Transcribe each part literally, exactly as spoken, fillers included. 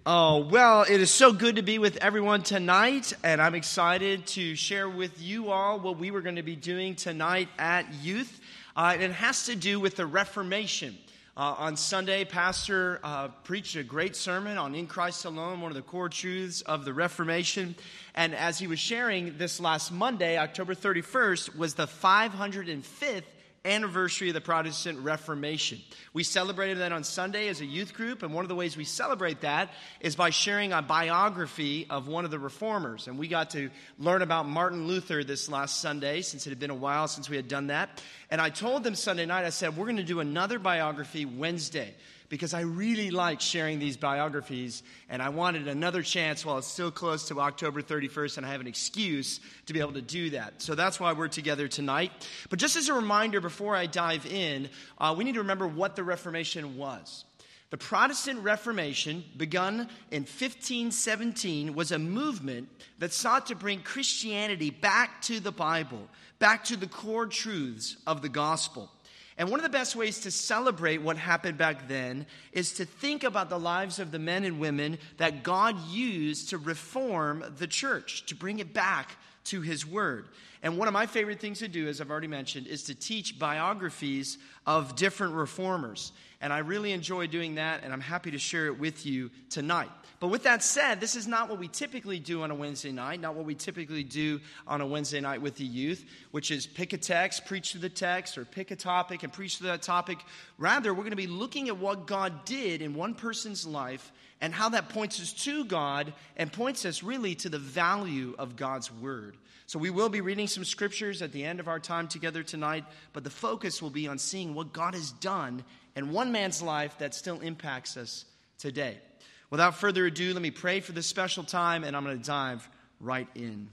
Oh, well, it is so good to be with everyone tonight, and I'm excited to share with you all what we were going to be doing tonight at Youth. Uh, it has to do with the Reformation. Uh, on Sunday, Pastor uh, preached a great sermon on In Christ Alone, one of the core truths of the Reformation. And as he was sharing this last Monday, October thirty-first, was the five hundred fifth anniversary of the Protestant Reformation. We celebrated that on Sunday as a youth group, and one of the ways we celebrate that is by sharing a biography of one of the reformers. And we got to learn about Martin Luther this last Sunday, since it had been a while since we had done that. And I told them Sunday night, I said, we're going to do another biography Wednesday, because I really like sharing these biographies, and I wanted another chance while it's still close to October thirty-first, and I have an excuse to be able to do that. So that's why we're together tonight. But just as a reminder, before I dive in, uh, we need to remember what the Reformation was. The Protestant Reformation, begun in fifteen seventeen, was a movement that sought to bring Christianity back to the Bible, back to the core truths of the gospel. And one of the best ways to celebrate what happened back then is to think about the lives of the men and women that God used to reform the church, to bring it back to His Word. And one of my favorite things to do, as I've already mentioned, is to teach biographies of different reformers. And I really enjoy doing that, and I'm happy to share it with you tonight. But with that said, this is not what we typically do on a Wednesday night, not what we typically do on a Wednesday night with the youth, which is pick a text, preach through the text, or pick a topic and preach through that topic. Rather, we're going to be looking at what God did in one person's life and how that points us to God and points us really to the value of God's Word. So we will be reading some scriptures at the end of our time together tonight, but the focus will be on seeing what God has done in one man's life that still impacts us today. Without further ado, let me pray for this special time, and I'm going to dive right in.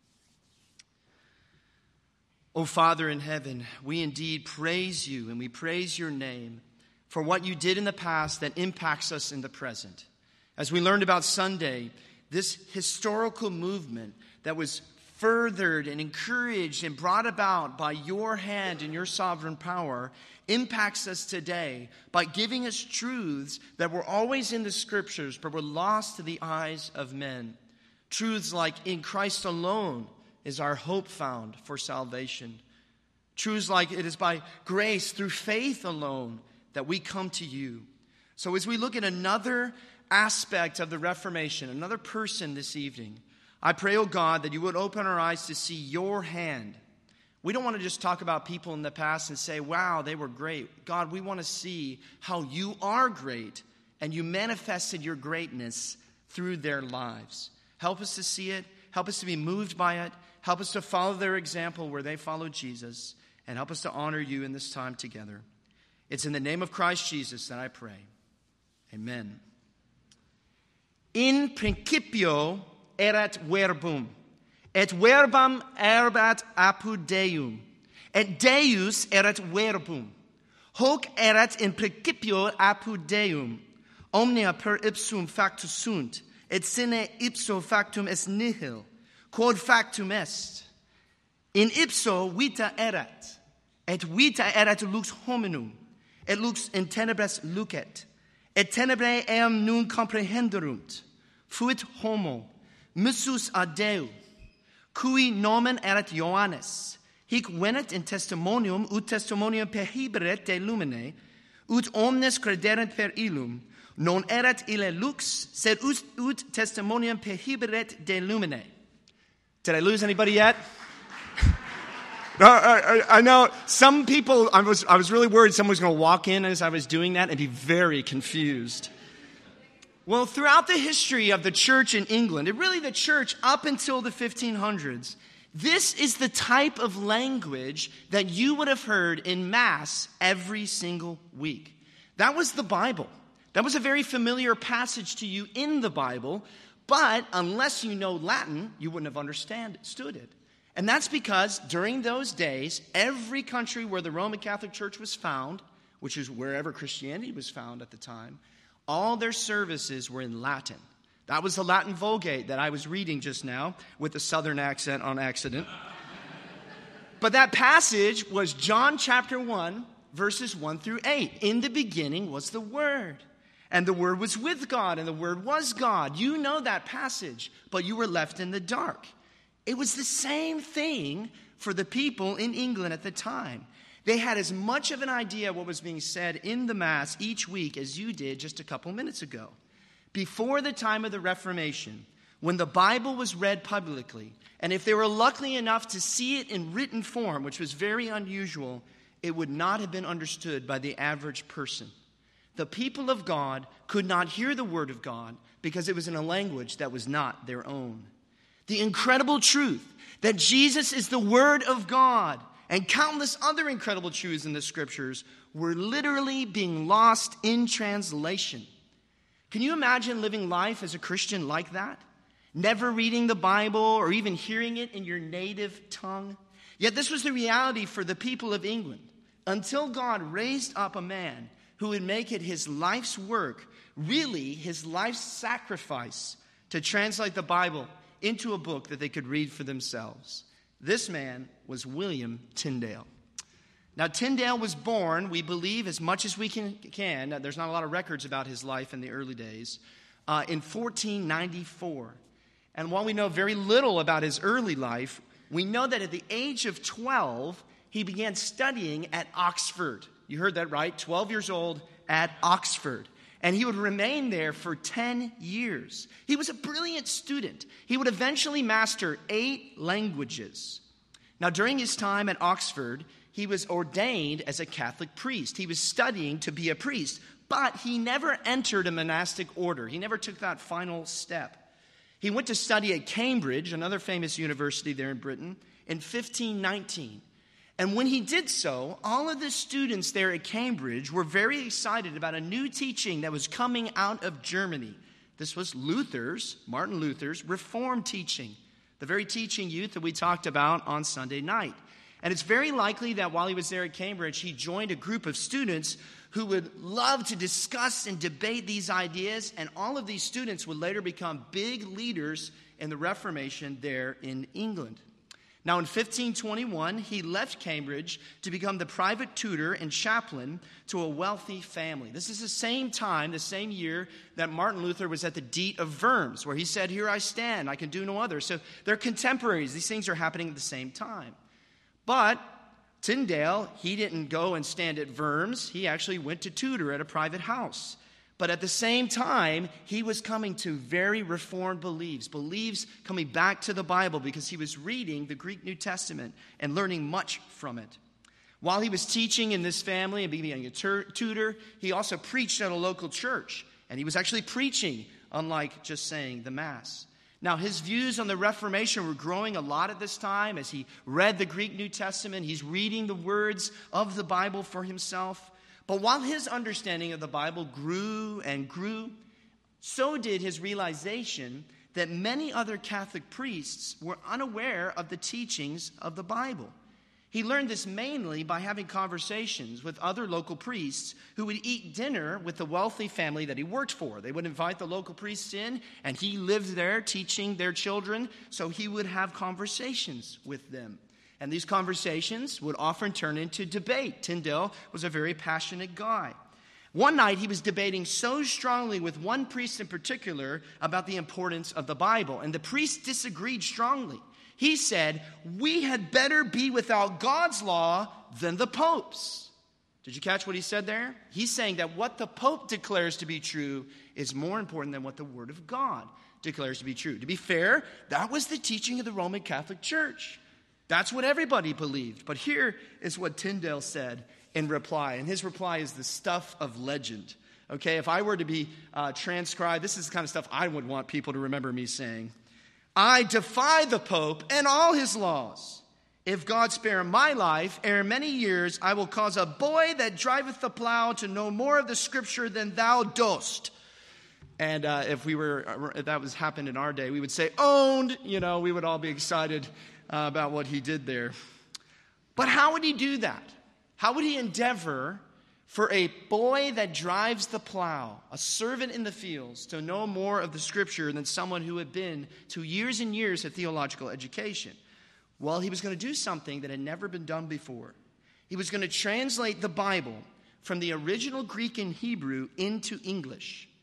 Oh, Father in heaven, we indeed praise you, and we praise your name for what you did in the past that impacts us in the present. As we learned about Sunday, this historical movement that was furthered and encouraged and brought about by your hand and your sovereign power impacts us today by giving us truths that were always in the scriptures but were lost to the eyes of men. Truths like in Christ alone is our hope found for salvation. Truths like it is by grace through faith alone that we come to you. So as we look at another aspect of the Reformation, another person this evening, I pray, oh God, that you would open our eyes to see your hand. We don't want to just talk about people in the past and say, wow, they were great. God, we want to see how you are great and you manifested your greatness through their lives. Help us to see it. Help us to be moved by it. Help us to follow their example where they followed Jesus. And help us to honor you in this time together. It's in the name of Christ Jesus that I pray. Amen. In principio erat verbum, et verbum erat apud Deum, et Deus erat verbum. Hoc erat in principio apud Deum. Omnia per ipsum factus sunt, et sine ipso factum est nihil. Quod factum est? In ipso vita erat, et vita erat lux hominum, et lux in tenebras lucet, et tenebrae eam nun comprehenderunt. Fuit homo, missus ad Deo, cui nomen erat Ioannes, hic venet in testimonium, ut testimonium perhiberet de lumine, ut omnes crederent per illum, non erat ille lux, sed ut, ut testimonium perhiberet de lumine. Did I lose anybody yet? No, I, I, I know some people, I was, I was really worried someone was going to walk in as I was doing that and be very confused. Well, throughout the history of the church in England, and really the church up until the fifteen hundreds, this is the type of language that you would have heard in Mass every single week. That was the Bible. That was a very familiar passage to you in the Bible, but unless you know Latin, you wouldn't have understood it. And that's because during those days, every country where the Roman Catholic Church was found, which is wherever Christianity was found at the time, all their services were in Latin. That was the Latin Vulgate that I was reading just now with a southern accent on accident. But that passage was John chapter one, verses one through eight. In the beginning was the Word, And the Word was with God, and the Word was God. You know that passage, but you were left in the dark. It was the same thing for the people in England at the time. They had as much of an idea of what was being said in the Mass each week as you did just a couple minutes ago. Before the time of the Reformation, when the Bible was read publicly, and if they were lucky enough to see it in written form, which was very unusual, it would not have been understood by the average person. The people of God could not hear the Word of God because it was in a language that was not their own. The incredible truth that Jesus is the Word of God and countless other incredible truths in the Scriptures were literally being lost in translation. Can you imagine living life as a Christian like that? Never reading the Bible or even hearing it in your native tongue? Yet this was the reality for the people of England until God raised up a man who would make it his life's work, really his life's sacrifice, to translate the Bible into a book that they could read for themselves. This man was William Tyndale. Now, Tyndale was born, we believe, as much as we can, can there's not a lot of records about his life in the early days, uh, in fourteen ninety-four. And while we know very little about his early life, we know that at the age of twelve, he began studying at Oxford. You heard that right, twelve years old at Oxford. And he would remain there for ten years. He was a brilliant student. He would eventually master eight languages. Now, during his time at Oxford, he was ordained as a Catholic priest. He was studying to be a priest, but he never entered a monastic order. He never took that final step. He went to study at Cambridge, another famous university there in Britain, in fifteen nineteen. And when he did so, all of the students there at Cambridge were very excited about a new teaching that was coming out of Germany. This was Luther's, Martin Luther's, Reformed teaching, the very teaching youth that we talked about on Sunday night. And it's very likely that while he was there at Cambridge, he joined a group of students who would love to discuss and debate these ideas, and all of these students would later become big leaders in the Reformation there in England. Now, in fifteen twenty-one, he left Cambridge to become the private tutor and chaplain to a wealthy family. This is the same time, the same year that Martin Luther was at the Diet of Worms, where he said, "Here I stand, I can do no other." So they're contemporaries. These things are happening at the same time. But Tyndale, he didn't go and stand at Worms. He actually went to tutor at a private house. But at the same time, he was coming to very reformed beliefs, beliefs coming back to the Bible because he was reading the Greek New Testament and learning much from it. While he was teaching in this family and being a tutor, he also preached at a local church. And he was actually preaching, unlike just saying the Mass. Now, his views on the Reformation were growing a lot at this time as he read the Greek New Testament. He's reading the words of the Bible for himself. But while his understanding of the Bible grew and grew, so did his realization that many other Catholic priests were unaware of the teachings of the Bible. He learned this mainly by having conversations with other local priests who would eat dinner with the wealthy family that he worked for. They would invite the local priests in, and he lived there teaching their children, so he would have conversations with them. And these conversations would often turn into debate. Tyndale was a very passionate guy. One night he was debating so strongly with one priest in particular about the importance of the Bible. And the priest disagreed strongly. He said, "We had better be without God's law than the Pope's." Did you catch what he said there? He's saying that what the Pope declares to be true is more important than what the Word of God declares to be true. To be fair, that was the teaching of the Roman Catholic Church. That's what everybody believed. But here is what Tyndale said in reply. And his reply is the stuff of legend. Okay, if I were to be uh, transcribed, this is the kind of stuff I would want people to remember me saying. "I defy the Pope and all his laws. If God spare my life, ere many years, I will cause a boy that driveth the plow to know more of the Scripture than thou dost." And uh, if we were, if that was happened in our day, we would say, "Owned." You know, we would all be excited Uh, about what he did there. But how would he do that? How would he endeavor for a boy that drives the plow, a servant in the fields, to know more of the Scripture than someone who had been to years and years of theological education? Well, he was going to do something that had never been done before. He was going to translate the Bible from the original Greek and Hebrew into English.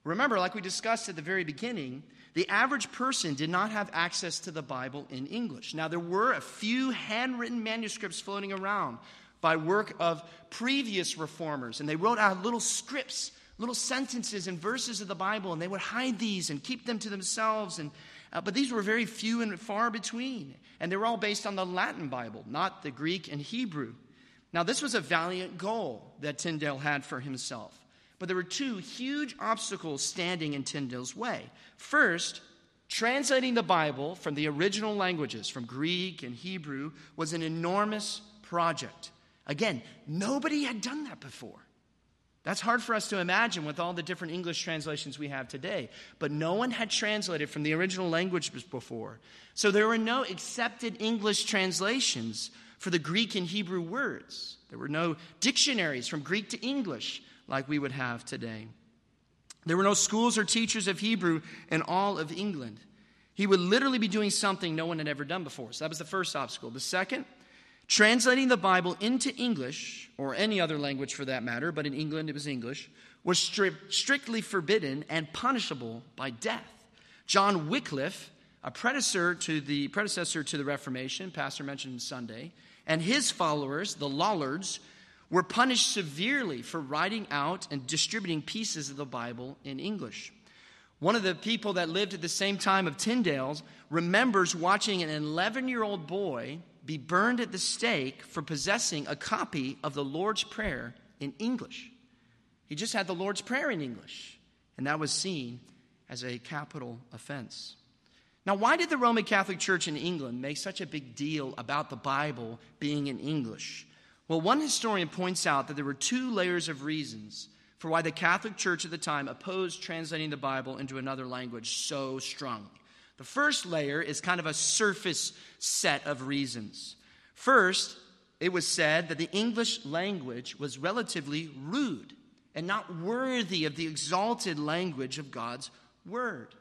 Remember, like we discussed at the very beginning, the average person did not have access to the Bible in English. Now, there were a few handwritten manuscripts floating around by work of previous reformers, and they wrote out little scripts, little sentences and verses of the Bible, and they would hide these and keep them to themselves. And uh, but these were very few and far between, and they were all based on the Latin Bible, not the Greek and Hebrew. Now, this was a valiant goal that Tyndale had for himself. But there were two huge obstacles standing in Tyndale's way. First, translating the Bible from the original languages, from Greek and Hebrew, was an enormous project. Again, nobody had done that before. That's hard for us to imagine with all the different English translations we have today. But no one had translated from the original languages before. So there were no accepted English translations for the Greek and Hebrew words. There were no dictionaries from Greek to English like we would have today. There were no schools or teachers of Hebrew in all of England. He would literally be doing something no one had ever done before. So that was the first obstacle. The second, translating the Bible into English, or any other language for that matter, but in England it was English, was stri- strictly forbidden and punishable by death. John Wycliffe, a predecessor to the predecessor to the Reformation, pastor mentioned Sunday, and his followers, the Lollards, were punished severely for writing out and distributing pieces of the Bible in English. One of the people that lived at the same time of Tyndale's remembers watching an eleven-year-old boy be burned at the stake for possessing a copy of the Lord's Prayer in English. He just had the Lord's Prayer in English, and that was seen as a capital offense. Now, why did the Roman Catholic Church in England make such a big deal about the Bible being in English? Well, one historian points out that there were two layers of reasons for why the Catholic Church at the time opposed translating the Bible into another language so strongly. The first layer is kind of a surface set of reasons. First, it was said that the English language was relatively rude and not worthy of the exalted language of God's Word.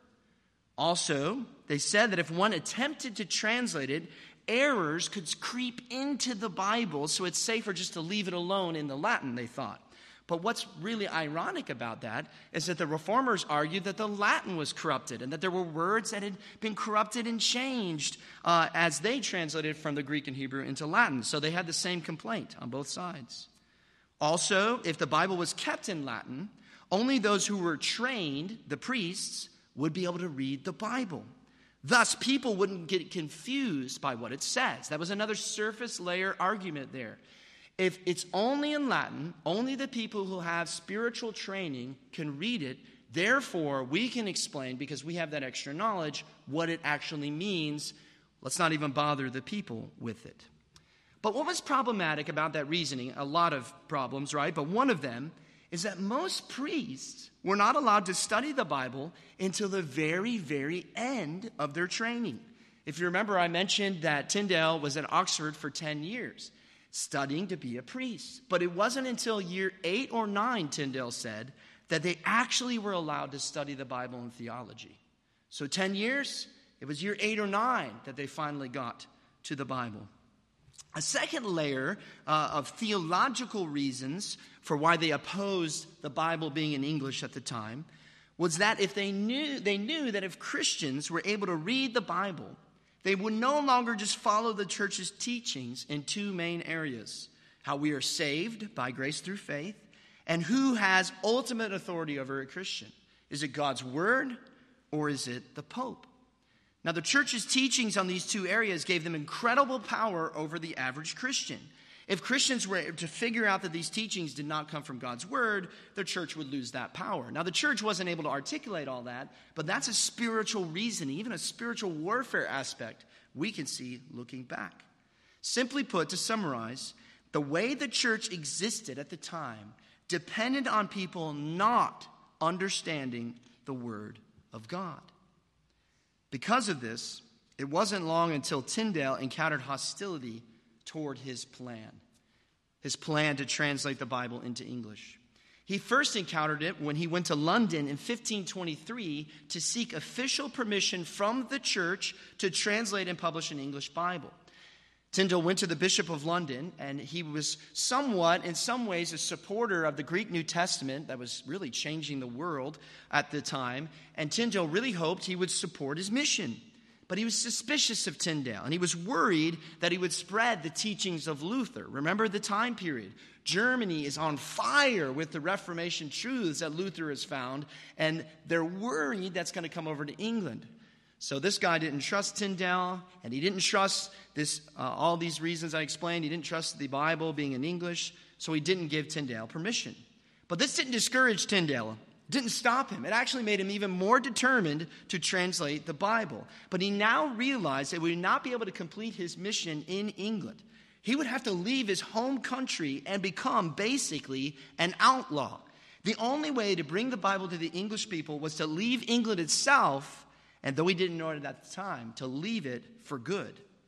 Also, they said that if one attempted to translate it, errors could creep into the Bible, so it's safer just to leave it alone in the Latin, they thought. But what's really ironic about that is that the reformers argued that the Latin was corrupted and that there were words that had been corrupted and changed uh, as they translated from the Greek and Hebrew into Latin. So they had the same complaint on both sides. Also, if the Bible was kept in Latin, only those who were trained, the priests, would be able to read the Bible. Thus, people wouldn't get confused by what it says. That was another surface layer argument there. If it's only in Latin, only the people who have spiritual training can read it. Therefore, we can explain, because we have that extra knowledge, what it actually means. Let's not even bother the people with it. But what was problematic about that reasoning? A lot of problems, right? But one of them is that most priests were not allowed to study the Bible until the very, very end of their training. If you remember, I mentioned that Tyndale was at Oxford for ten years, studying to be a priest. But it wasn't until year eight or nine, Tyndale said, that they actually were allowed to study the Bible and theology. So ten years, it was year eight or nine that they finally got to the Bible. A second layer uh, of theological reasons for why they opposed the Bible being in English at the time was that if they knew, they knew that if Christians were able to read the Bible, they would no longer just follow the church's teachings in two main areas: how we are saved by grace through faith, and who has ultimate authority over a Christian. Is it God's Word, or is it the Pope? Now, the church's teachings on these two areas gave them incredible power over the average Christian. If Christians were to figure out that these teachings did not come from God's Word, the church would lose that power. Now, the church wasn't able to articulate all that, but that's a spiritual reasoning, even a spiritual warfare aspect we can see looking back. Simply put, to summarize, the way the church existed at the time depended on people not understanding the Word of God. Because of this, it wasn't long until Tyndale encountered hostility toward his plan, his plan to translate the Bible into English. He first encountered it when he went to London in fifteen twenty-three to seek official permission from the church to translate and publish an English Bible. Tyndale went to the Bishop of London, and he was somewhat, in some ways, a supporter of the Greek New Testament that was really changing the world at the time. And Tyndale really hoped he would support his mission. But he was suspicious of Tyndale, and he was worried that he would spread the teachings of Luther. Remember the time period. Germany is on fire with the Reformation truths that Luther has found, and they're worried that's going to come over to England. So this guy didn't trust Tyndale, and he didn't trust this uh, all these reasons I explained. He didn't trust the Bible being in English, so he didn't give Tyndale permission. But this didn't discourage Tyndale. It didn't stop him. It actually made him even more determined to translate the Bible. But he now realized that he would not be able to complete his mission in England. He would have to leave his home country and become basically an outlaw. The only way to bring the Bible to the English people was to leave England itself, and though he didn't know it at the time, to leave it for good.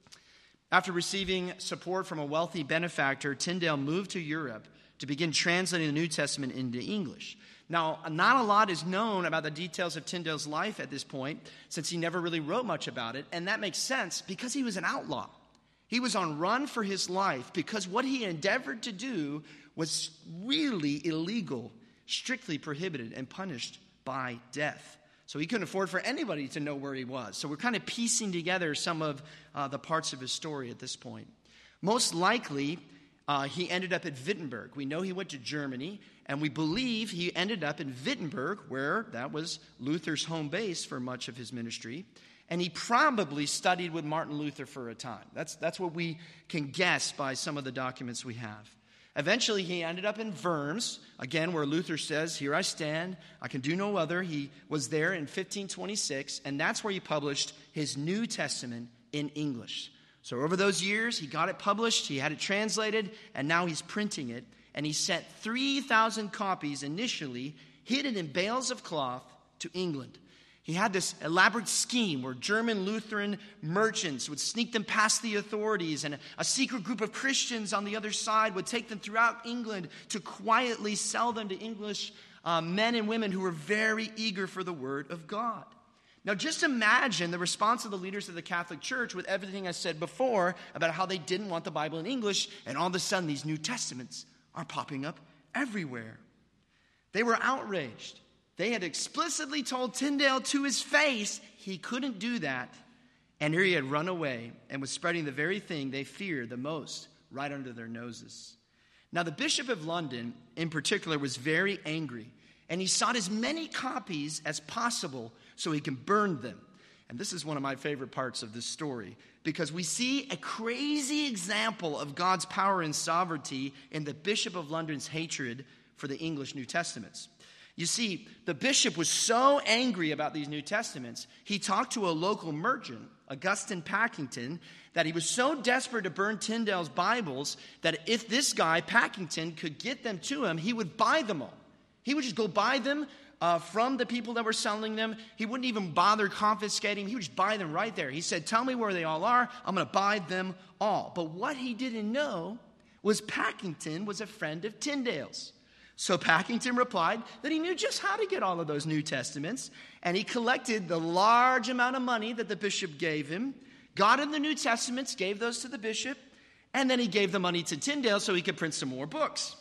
After receiving support from a wealthy benefactor, Tyndale moved to Europe to begin translating the New Testament into English. Now, not a lot is known about the details of Tyndale's life at this point, since he never really wrote much about it, and that makes sense because he was an outlaw. He was on run for his life because what he endeavored to do was really illegal, strictly prohibited, and punished by death. So he couldn't afford for anybody to know where he was. So we're kind of piecing together some of uh, the parts of his story at this point. Most likely, uh, he ended up at Wittenberg. We know he went to Germany, and we believe he ended up in Wittenberg, where that was Luther's home base for much of his ministry. And he probably studied with Martin Luther for a time. That's, that's what we can guess by some of the documents we have. Eventually, he ended up in Worms, again, where Luther says, "Here I stand, I can do no other." He was there in fifteen twenty-six, and that's where he published his New Testament in English. So over those years, he got it published, he had it translated, and now he's printing it. And he sent three thousand copies initially, hidden in bales of cloth, to England. He had this elaborate scheme where German Lutheran merchants would sneak them past the authorities, and a secret group of Christians on the other side would take them throughout England to quietly sell them to English uh, men and women who were very eager for the Word of God. Now just imagine the response of the leaders of the Catholic Church with everything I said before about how they didn't want the Bible in English, and all of a sudden these New Testaments are popping up everywhere. They were outraged. They had explicitly told Tyndale to his face he couldn't do that. And here he had run away and was spreading the very thing they feared the most right under their noses. Now, the Bishop of London, in particular, was very angry. And he sought as many copies as possible so he can burn them. And this is one of my favorite parts of this story, because we see a crazy example of God's power and sovereignty in the Bishop of London's hatred for the English New Testaments. You see, the bishop was so angry about these New Testaments, he talked to a local merchant, Augustine Packington, that he was so desperate to burn Tyndale's Bibles that if this guy, Packington, could get them to him, he would buy them all. He would just go buy them uh, from the people that were selling them. He wouldn't even bother confiscating. He would just buy them right there. He said, "Tell me where they all are. I'm going to buy them all." But what he didn't know was Packington was a friend of Tyndale's. So Packington replied that he knew just how to get all of those New Testaments, and he collected the large amount of money that the bishop gave him, got him the New Testaments, gave those to the bishop, and then he gave the money to Tyndale so he could print some more books.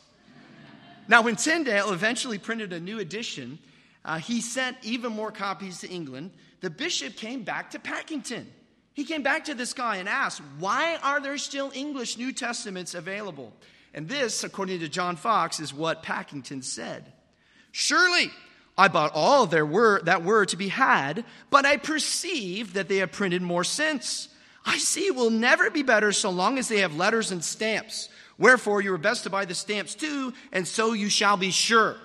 Now, when Tyndale eventually printed a new edition, uh, he sent even more copies to England. The bishop came back to Packington. He came back to this guy and asked, "Why are there still English New Testaments available?" And this, according to John Fox, is what Packington said. "Surely I bought all there were that were to be had, but I perceive that they have printed more since. I see it will never be better so long as they have letters and stamps. Wherefore you are best to buy the stamps too, and so you shall be sure."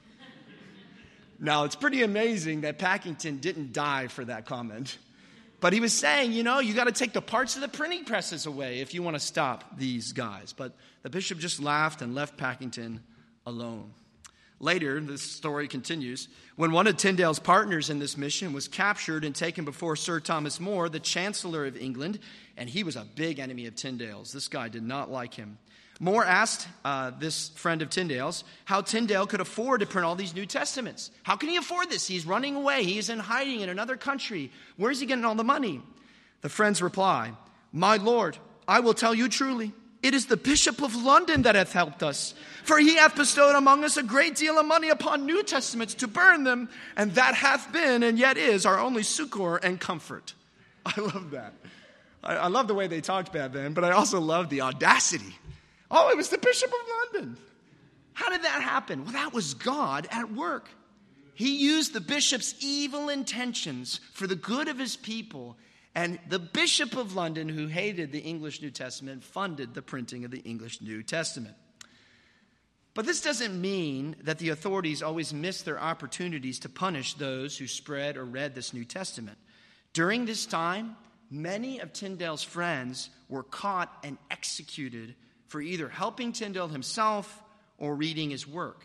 Now, it's pretty amazing that Packington didn't die for that comment. But he was saying, you know, you got to take the parts of the printing presses away if you want to stop these guys. But the bishop just laughed and left Packington alone. Later, this story continues, when one of Tyndale's partners in this mission was captured and taken before Sir Thomas More, the Chancellor of England, and he was a big enemy of Tyndale's. This guy did not like him. More asked uh, this friend of Tyndale's how Tyndale could afford to print all these New Testaments. How can he afford this? He's running away. He's in hiding in another country. Where's he getting all the money? The friend's reply, "My lord, I will tell you truly, it is the Bishop of London that hath helped us. For he hath bestowed among us a great deal of money upon New Testaments to burn them, and that hath been and yet is our only succor and comfort. I love that. I, I love the way they talked back then, but I also love the audacity. Oh, it was the Bishop of London. How did that happen? Well, that was God at work. He used the bishop's evil intentions for the good of his people. And the Bishop of London, who hated the English New Testament, funded the printing of the English New Testament. But this doesn't mean that the authorities always missed their opportunities to punish those who spread or read this New Testament. During this time, many of Tyndale's friends were caught and executed for either helping Tyndale himself or reading his work.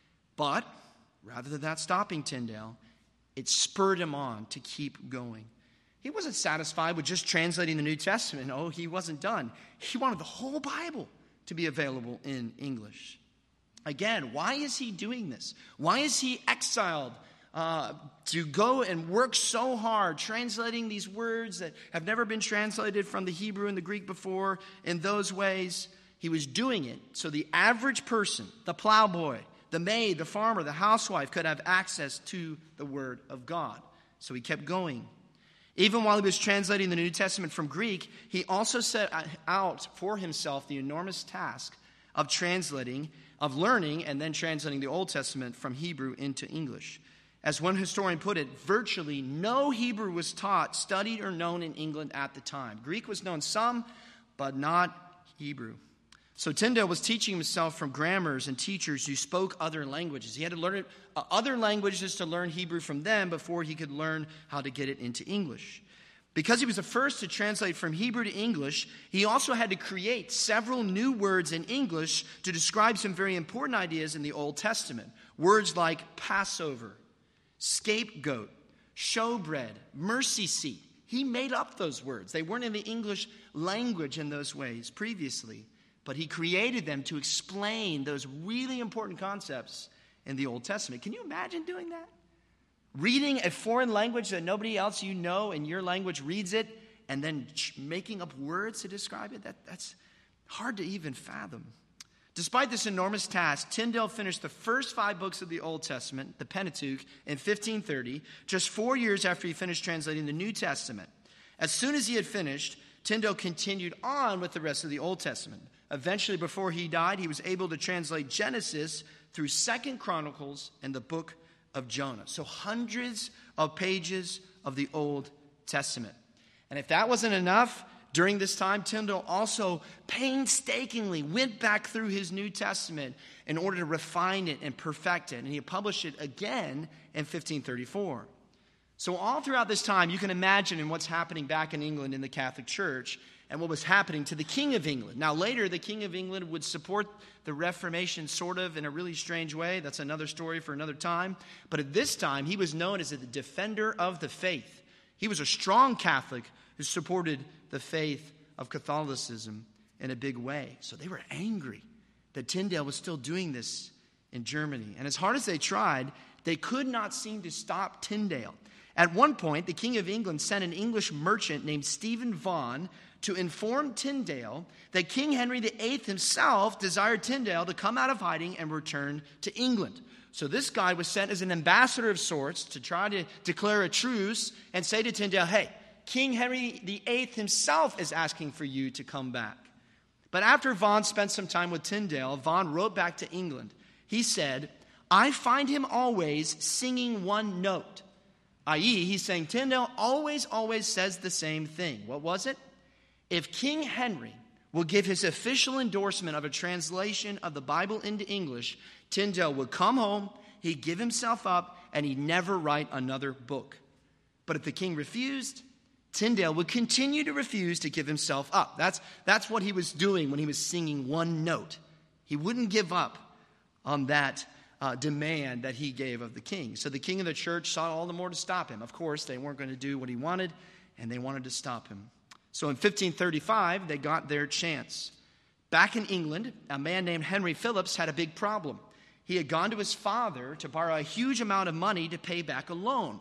But rather than that stopping Tyndale, it spurred him on to keep going. He wasn't satisfied with just translating the New Testament. Oh, he wasn't done. He wanted the whole Bible to be available in English. Again, why is he doing this? Why is he exiled uh, to go and work so hard translating these words that have never been translated from the Hebrew and the Greek before in those ways? He was doing it so the average person, the plowboy, the maid, the farmer, the housewife could have access to the Word of God. So he kept going. Even while he was translating the New Testament from Greek, he also set out for himself the enormous task of translating, of learning, and then translating the Old Testament from Hebrew into English. As one historian put it, virtually no Hebrew was taught, studied, or known in England at the time. Greek was known some, but not Hebrew. So Tyndale was teaching himself from grammars and teachers who spoke other languages. He had to learn uh, other languages to learn Hebrew from them before he could learn how to get it into English. Because he was the first to translate from Hebrew to English, he also had to create several new words in English to describe some very important ideas in the Old Testament. Words like Passover, scapegoat, showbread, mercy seat. He made up those words. They weren't in the English language in those ways previously. But he created them to explain those really important concepts in the Old Testament. Can you imagine doing that? Reading a foreign language that nobody else you know in your language reads it, and then making up words to describe it? That, that's hard to even fathom. Despite this enormous task, Tyndale finished the first five books of the Old Testament, the Pentateuch, in fifteen thirty, just four years after he finished translating the New Testament. As soon as he had finished, Tyndale continued on with the rest of the Old Testament. Eventually, before he died, he was able to translate Genesis through Second Chronicles and the book of Jonah. So hundreds of pages of the Old Testament. And if that wasn't enough, during this time, Tyndale also painstakingly went back through his New Testament in order to refine it and perfect it. And he published it again in fifteen thirty-four. So all throughout this time, you can imagine in what's happening back in England in the Catholic Church and what was happening to the King of England. Now later, the King of England would support the Reformation sort of in a really strange way. That's another story for another time. But at this time, he was known as the defender of the faith. He was a strong Catholic who supported the faith of Catholicism in a big way. So they were angry that Tyndale was still doing this in Germany. And as hard as they tried, they could not seem to stop Tyndale. At one point, the King of England sent an English merchant named Stephen Vaughan to inform Tyndale that King Henry the Eighth himself desired Tyndale to come out of hiding and return to England. So this guy was sent as an ambassador of sorts to try to declare a truce and say to Tyndale, hey, King Henry the Eighth himself is asking for you to come back. But after Vaughan spent some time with Tyndale, Vaughan wrote back to England. He said, I find him always singing one note. that is, he's saying Tyndale always, always says the same thing. What was it? If King Henry will give his official endorsement of a translation of the Bible into English, Tyndale would come home, he'd give himself up, and he'd never write another book. But if the king refused, Tyndale would continue to refuse to give himself up. That's, that's what he was doing when he was singing one note. He wouldn't give up on that uh, demand that he gave of the king. So the king of the church sought all the more to stop him. Of course, they weren't going to do what he wanted, and they wanted to stop him. So in fifteen thirty-five, they got their chance. Back in England, a man named Henry Phillips had a big problem. He had gone to his father to borrow a huge amount of money to pay back a loan.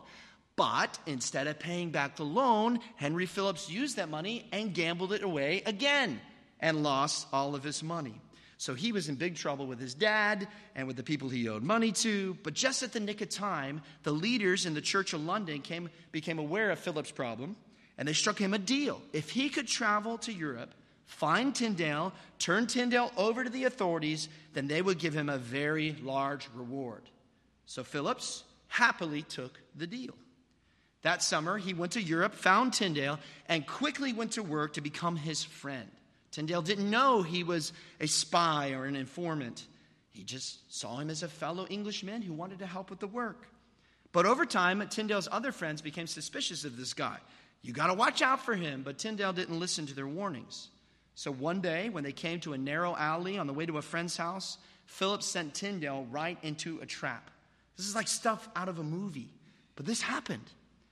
But instead of paying back the loan, Henry Phillips used that money and gambled it away again and lost all of his money. So he was in big trouble with his dad and with the people he owed money to. But just at the nick of time, the leaders in the Church of London came, became aware of Philip's problem, and they struck him a deal. If he could travel to Europe, find Tyndale, turn Tyndale over to the authorities, then they would give him a very large reward. So Phillips happily took the deal. That summer, he went to Europe, found Tyndale, and quickly went to work to become his friend. Tyndale didn't know he was a spy or an informant. He just saw him as a fellow Englishman who wanted to help with the work. But over time, Tyndale's other friends became suspicious of this guy. You got to watch out for him, but Tyndale didn't listen to their warnings. So one day, when they came to a narrow alley on the way to a friend's house, Phillips sent Tyndale right into a trap. This is like stuff out of a movie, but this happened.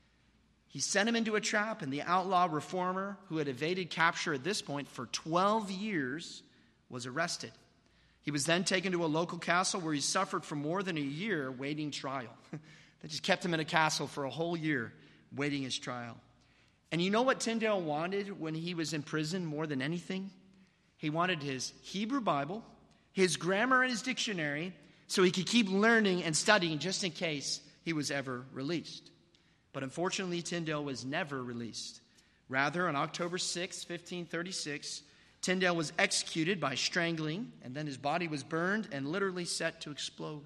He sent him into a trap, and the outlaw reformer, who had evaded capture at this point for twelve years, was arrested. He was then taken to a local castle where he suffered for more than a year waiting trial. They just kept him in a castle for a whole year waiting his trial. And you know what Tyndale wanted when he was in prison more than anything? He wanted his Hebrew Bible, his grammar and his dictionary, so he could keep learning and studying just in case he was ever released. But unfortunately, Tyndale was never released. Rather, on October sixth, fifteen thirty-six, Tyndale was executed by strangling, and then his body was burned and literally set to explode.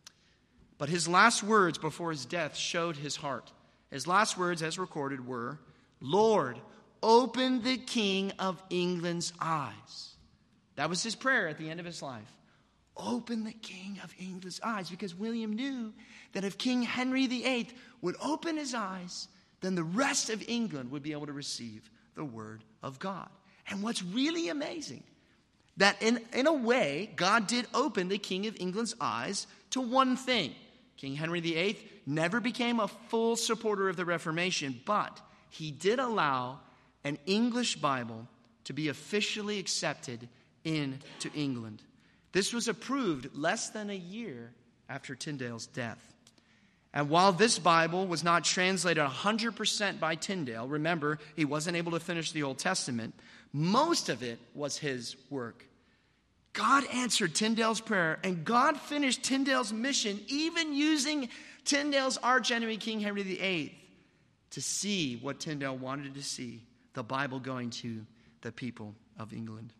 But his last words before his death showed his heart. His last words, as recorded, were, "Lord, open the King of England's eyes." That was his prayer at the end of his life. Open the King of England's eyes, because William knew that if King Henry the Eighth would open his eyes, then the rest of England would be able to receive the word of God. And what's really amazing, that in, in a way, God did open the King of England's eyes to one thing. King Henry the Eighth never became a full supporter of the Reformation, but he did allow an English Bible to be officially accepted into England. This was approved less than a year after Tyndale's death. And while this Bible was not translated one hundred percent by Tyndale, remember, he wasn't able to finish the Old Testament, most of it was his work. God answered Tyndale's prayer, and God finished Tyndale's mission, even using Tyndale's archenemy, King Henry the Eighth, to see what Tyndale wanted to see, the Bible going to the people of England.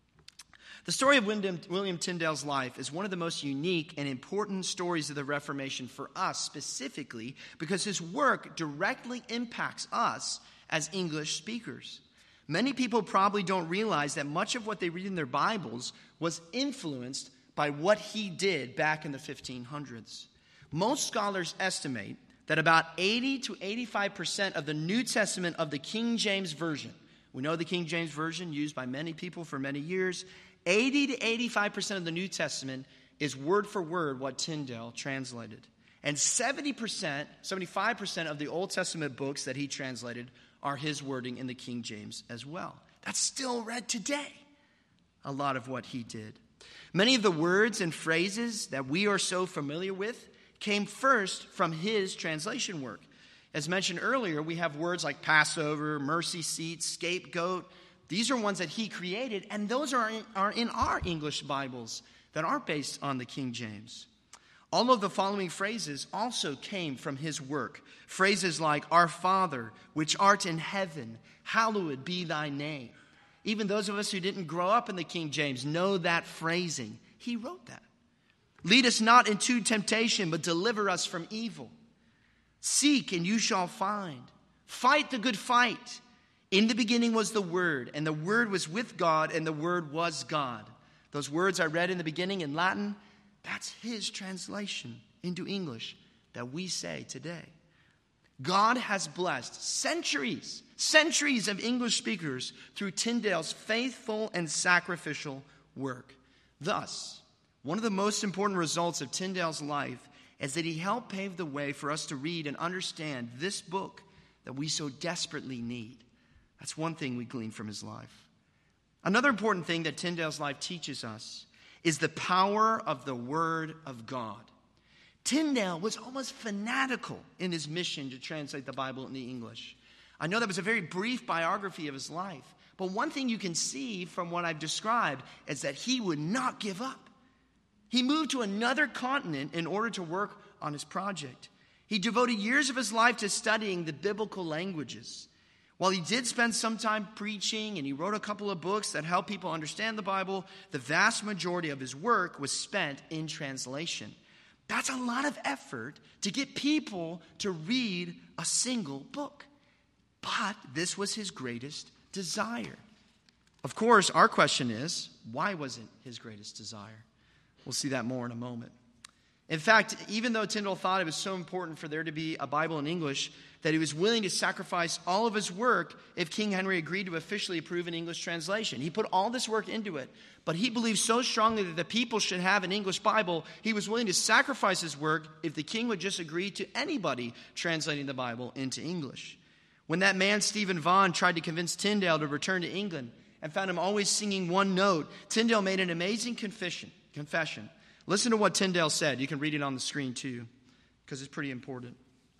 The story of William, William Tyndale's life is one of the most unique and important stories of the Reformation for us specifically because his work directly impacts us as English speakers. Many people probably don't realize that much of what they read in their Bibles was influenced by what he did back in the fifteen hundreds. Most scholars estimate that about eighty to eighty-five percent of the New Testament of the King James Version, we know the King James Version used by many people for many years, eighty to eighty-five percent of the New Testament is word for word what Tyndale translated. And seventy percent, seventy-five percent of the Old Testament books that he translated are his wording in the King James as well. That's still read today, a lot of what he did. Many of the words and phrases that we are so familiar with came first from his translation work. As mentioned earlier, we have words like Passover, mercy seat, scapegoat. These are ones that he created, and those are in, are in our English Bibles that aren't based on the King James. All of the following phrases also came from his work. Phrases like, "Our Father, which art in heaven, hallowed be thy name." Even those of us who didn't grow up in the King James know that phrasing. He wrote that. "Lead us not into temptation, but deliver us from evil. Seek, and you shall find. Fight the good fight. In the beginning was the Word, and the Word was with God, and the Word was God." Those words I read in the beginning in Latin, that's his translation into English that we say today. God has blessed centuries, centuries of English speakers through Tyndale's faithful and sacrificial work. Thus, one of the most important results of Tyndale's life is that he helped pave the way for us to read and understand this book that we so desperately need. That's one thing we glean from his life. Another important thing that Tyndale's life teaches us is the power of the Word of God. Tyndale was almost fanatical in his mission to translate the Bible into English. I know that was a very brief biography of his life, but one thing you can see from what I've described is that he would not give up. He moved to another continent in order to work on his project. He devoted years of his life to studying the biblical languages. While he did spend some time preaching and he wrote a couple of books that help people understand the Bible, the vast majority of his work was spent in translation. That's a lot of effort to get people to read a single book. But this was his greatest desire. Of course, our question is, why was it his greatest desire? We'll see that more in a moment. In fact, even though Tyndale thought it was so important for there to be a Bible in English, that he was willing to sacrifice all of his work if King Henry agreed to officially approve an English translation. He put all this work into it, but he believed so strongly that the people should have an English Bible, he was willing to sacrifice his work if the king would just agree to anybody translating the Bible into English. When that man, Stephen Vaughan, tried to convince Tyndale to return to England and found him always singing one note, Tyndale made an amazing confession. confession. Listen to what Tyndale said. You can read it on the screen too, because it's pretty important.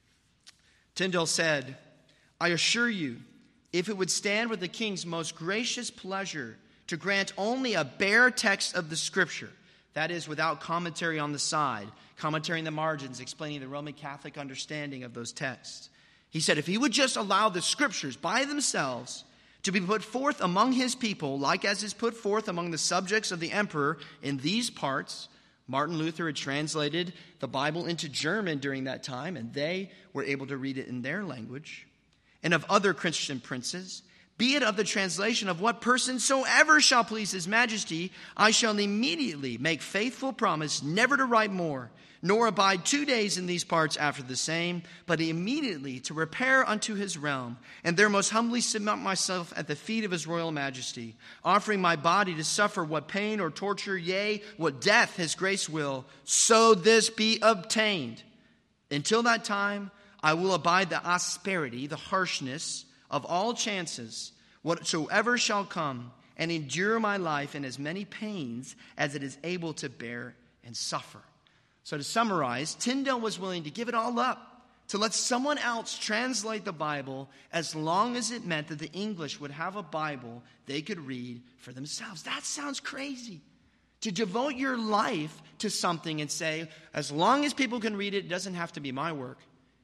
Tyndale said, "I assure you, if it would stand with the king's most gracious pleasure to grant only a bare text of the Scripture, that is, without commentary on the side, commentary in the margins, explaining the Roman Catholic understanding of those texts." He said, if he would just allow the Scriptures by themselves to be put forth among his people, like as is put forth among the subjects of the emperor in these parts. Martin Luther had translated the Bible into German during that time, and they were able to read it in their language. And of other Christian princes, be it of the translation of what person soever shall please his majesty, I shall immediately make faithful promise never to write more, nor abide two days in these parts after the same, but immediately to repair unto his realm, and there most humbly submit myself at the feet of his royal majesty, offering my body to suffer what pain or torture, yea, what death his grace will, so this be obtained. Until that time, I will abide the asperity, the harshness of all chances, whatsoever shall come, and endure my life in as many pains as it is able to bear and suffer. So to summarize, Tyndale was willing to give it all up, to let someone else translate the Bible as long as it meant that the English would have a Bible they could read for themselves. That sounds crazy. To devote your life to something and say, as long as people can read it, it doesn't have to be my work.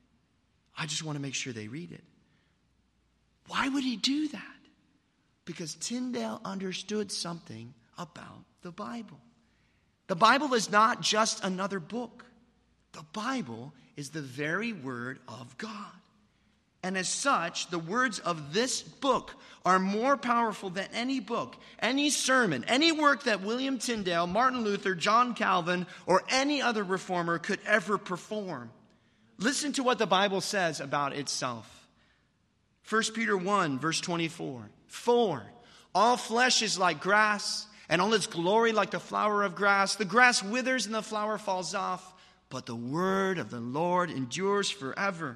I just want to make sure they read it. Why would he do that? Because Tyndale understood something about the Bible. The Bible is not just another book. The Bible is the very Word of God. And as such, the words of this book are more powerful than any book, any sermon, any work that William Tyndale, Martin Luther, John Calvin, or any other reformer could ever perform. Listen to what the Bible says about itself. First Peter one, verse twenty-four. For all flesh is like grass, and all its glory like the flower of grass. The grass withers and the flower falls off, but the word of the Lord endures forever.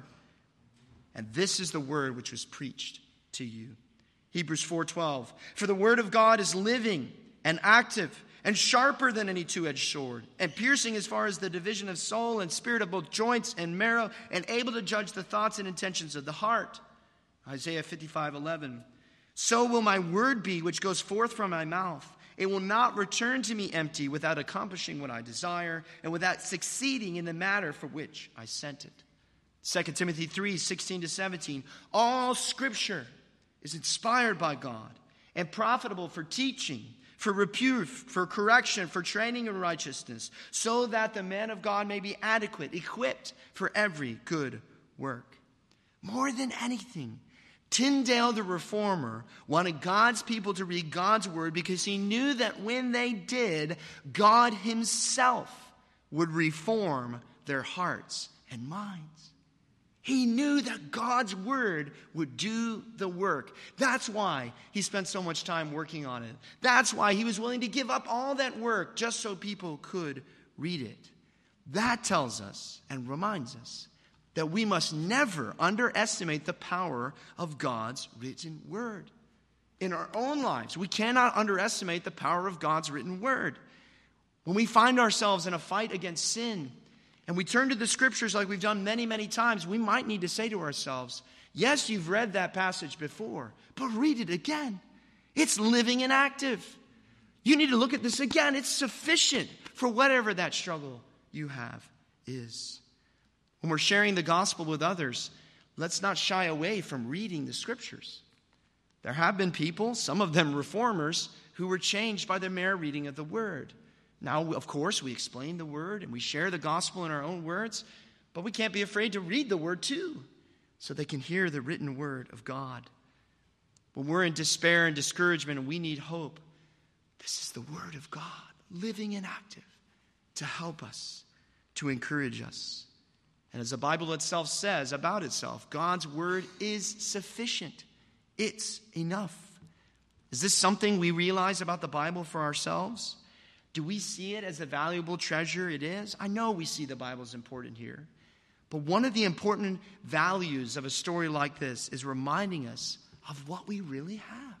And this is the word which was preached to you. Hebrews four twelve. For the word of God is living and active and sharper than any two-edged sword, and piercing as far as the division of soul and spirit, of both joints and marrow, and able to judge the thoughts and intentions of the heart. Isaiah fifty-five eleven. So will my word be which goes forth from my mouth. It will not return to me empty, without accomplishing what I desire, and without succeeding in the matter for which I sent it. Second Timothy three sixteen to seventeen. All Scripture is inspired by God and profitable for teaching, for reproof, for correction, for training in righteousness, so that the man of God may be adequate, equipped for every good work. More than anything, Tyndale the reformer wanted God's people to read God's word because he knew that when they did, God himself would reform their hearts and minds. He knew that God's word would do the work. That's why he spent so much time working on it. That's why he was willing to give up all that work just so people could read it. That tells us and reminds us that we must never underestimate the power of God's written word. In our own lives, we cannot underestimate the power of God's written word. When we find ourselves in a fight against sin, and we turn to the scriptures like we've done many, many times, we might need to say to ourselves, yes, you've read that passage before, but read it again. It's living and active. You need to look at this again. It's sufficient for whatever that struggle you have is. When we're sharing the gospel with others, let's not shy away from reading the scriptures. There have been people, some of them reformers, who were changed by the mere reading of the word. Now, of course, we explain the word and we share the gospel in our own words, but we can't be afraid to read the word too, so they can hear the written word of God. When we're in despair and discouragement and we need hope, this is the word of God, living and active, to help us, to encourage us. And as the Bible itself says about itself, God's word is sufficient. It's enough. Is this something we realize about the Bible for ourselves? Do we see it as a valuable treasure it is? I know we see the Bible as important here. But one of the important values of a story like this is reminding us of what we really have.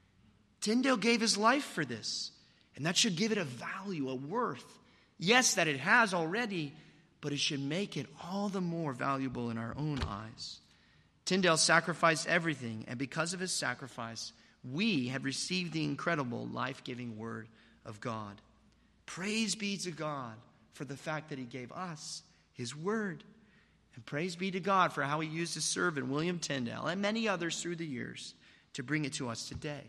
Tyndale gave his life for this, and that should give it a value, a worth. Yes, that it has already, but it should make it all the more valuable in our own eyes. Tyndale sacrificed everything, and because of his sacrifice, we have received the incredible life-giving word of God. Praise be to God for the fact that he gave us his word. And praise be to God for how he used his servant, William Tyndale, and many others through the years to bring it to us today.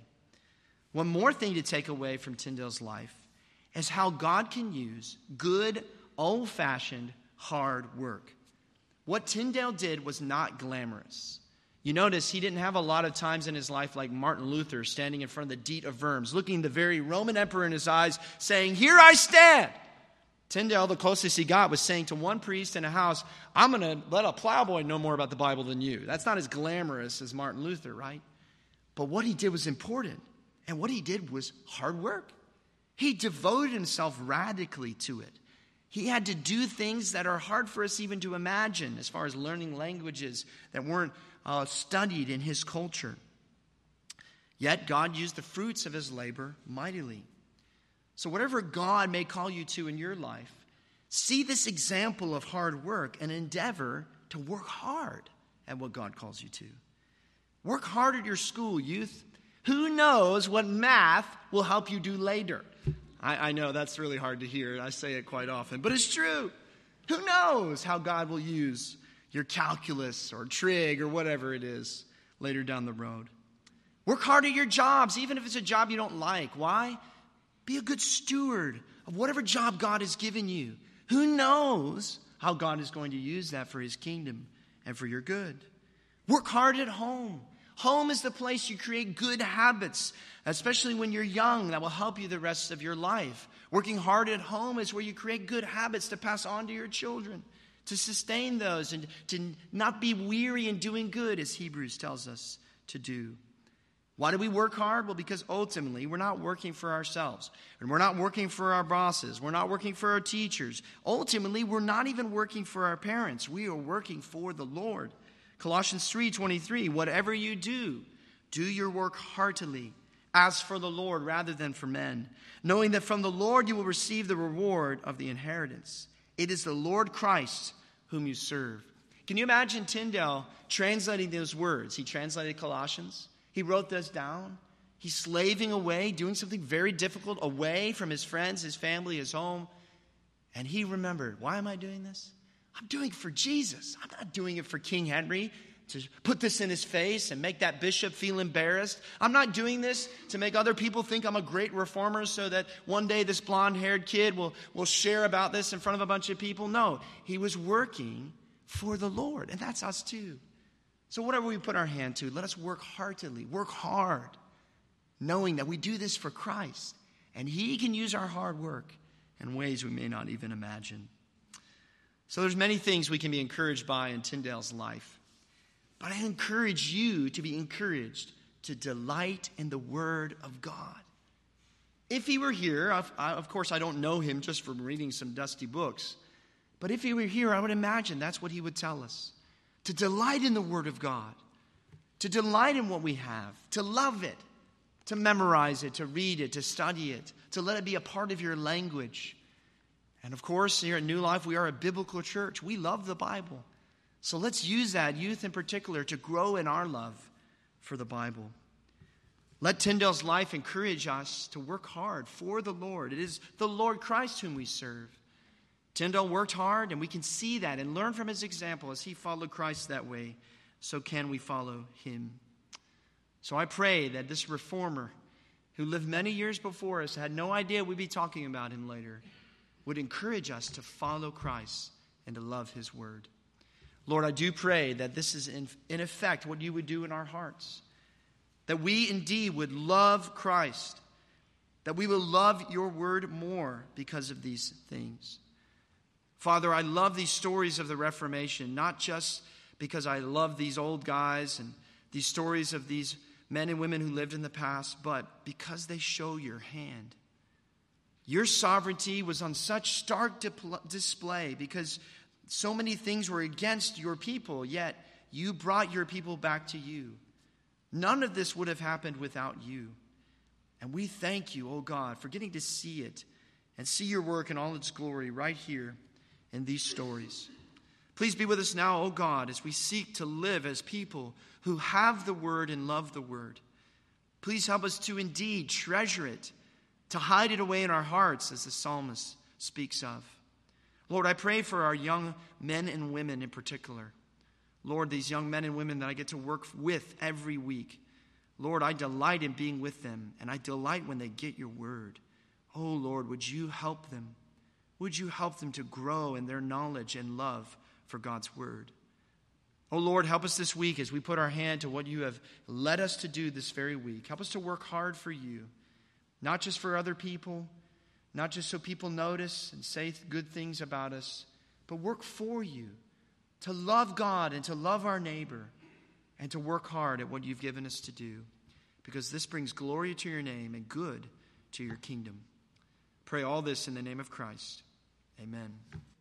One more thing to take away from Tyndale's life is how God can use good, old-fashioned, hard work. What Tyndale did was not glamorous. You notice he didn't have a lot of times in his life like Martin Luther standing in front of the Diet of Worms, looking the very Roman emperor in his eyes, saying, "Here I stand." Tyndale, the closest he got, was saying to one priest in a house, "I'm going to let a plowboy know more about the Bible than you." That's not as glamorous as Martin Luther, right? But what he did was important. And what he did was hard work. He devoted himself radically to it. He had to do things that are hard for us even to imagine, as far as learning languages that weren't uh, studied in his culture. Yet God used the fruits of his labor mightily. So whatever God may call you to in your life, see this example of hard work and endeavor to work hard at what God calls you to. Work hard at your school, youth. Who knows what math will help you do later? I, I know that's really hard to hear. I say it quite often, but it's true. Who knows how God will use your calculus or trig or whatever it is later down the road. Work hard at your jobs, even if it's a job you don't like. Why? Be a good steward of whatever job God has given you. Who knows how God is going to use that for his kingdom and for your good. Work hard at home. Home is the place you create good habits, especially when you're young, that will help you the rest of your life. Working hard at home is where you create good habits to pass on to your children, to sustain those and to not be weary in doing good, as Hebrews tells us to do. Why do we work hard? Well, because ultimately we're not working for ourselves. And we're not working for our bosses. We're not working for our teachers. Ultimately, we're not even working for our parents. We are working for the Lord. Colossians three twenty-three, whatever you do, do your work heartily, as for the Lord rather than for men, knowing that from the Lord you will receive the reward of the inheritance. It is the Lord Christ whom you serve. Can you imagine Tyndale translating those words? He translated Colossians. He wrote this down. He's slaving away, doing something very difficult, away from his friends, his family, his home. And he remembered, why am I doing this? I'm doing it for Jesus. I'm not doing it for King Henry to put this in his face and make that bishop feel embarrassed. I'm not doing this to make other people think I'm a great reformer so that one day this blonde-haired kid will, will share about this in front of a bunch of people. No, he was working for the Lord, and that's us too. So whatever we put our hand to, let us work heartily, work hard, knowing that we do this for Christ, and he can use our hard work in ways we may not even imagine. So there's many things we can be encouraged by in Tyndale's life. But I encourage you to be encouraged to delight in the Word of God. If he were here, of, of course I don't know him just from reading some dusty books, but if he were here, I would imagine that's what he would tell us. To delight in the Word of God, to delight in what we have, to love it, to memorize it, to read it, to study it, to let it be a part of your language. And of course, here at New Life, we are a biblical church. We love the Bible. So let's use that, youth in particular, to grow in our love for the Bible. Let Tyndale's life encourage us to work hard for the Lord. It is the Lord Christ whom we serve. Tyndale worked hard, and we can see that and learn from his example. As he followed Christ that way, so can we follow him. So I pray that this reformer, who lived many years before us, had no idea we'd be talking about him later, would encourage us to follow Christ and to love his word. Lord, I do pray that this is in, in effect what you would do in our hearts. That we indeed would love Christ. That we will love your word more because of these things. Father, I love these stories of the Reformation, not just because I love these old guys and these stories of these men and women who lived in the past, but because they show your hand. Your sovereignty was on such stark display because so many things were against your people, yet you brought your people back to you. None of this would have happened without you. And we thank you, oh God, for getting to see it and see your work in all its glory right here in these stories. Please be with us now, oh God, as we seek to live as people who have the word and love the word. Please help us to indeed treasure it, to hide it away in our hearts, as the psalmist speaks of. Lord, I pray for our young men and women in particular. Lord, these young men and women that I get to work with every week. Lord, I delight in being with them, and I delight when they get your word. Oh, Lord, would you help them? Would you help them to grow in their knowledge and love for God's word? Oh, Lord, help us this week as we put our hand to what you have led us to do this very week. Help us to work hard for you. Not just for other people, not just so people notice and say good things about us, but work for you, to love God and to love our neighbor, and to work hard at what you've given us to do, because this brings glory to your name and good to your kingdom. Pray all this in the name of Christ. Amen.